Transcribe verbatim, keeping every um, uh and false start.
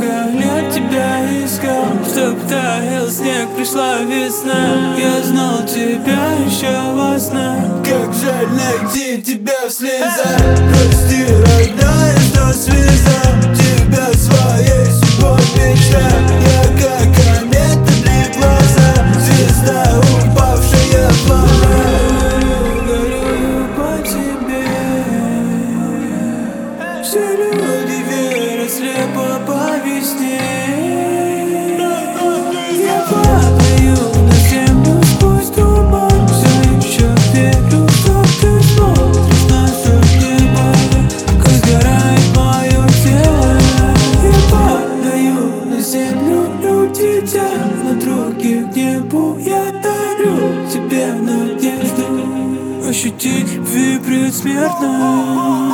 много лет тебя искал, чтоб таял снег, пришла весна. Я знал тебя еще во снах. Как жаль найти тебя в слезах. Прости, родная, что связал тебя своей судьбой мечта. Я как комета для глаза, звезда, упавшая в луна. Горю по тебе. Все люди верят слепо по весне. Я падаю на землю сквозь туман. Все еще верю, что ты смотришь на небо, как сгорает мое тело. Я падаю на землю, люди тянут руки к небу. Я дарю тебе надежду ощутить любви предсмертной.